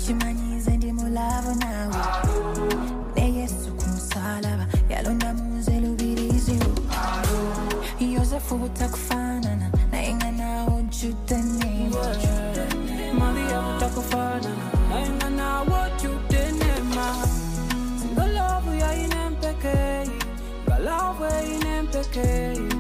chimanyize ndi mulavo nawe ne Yesu kumusalaba yalonda muze lubirizi Yosefu butakufanana na inga nawo jutenema Maria butakufanana na inga nawo jutenema Ngalavu ya inempeke Ngalavu ya inempeke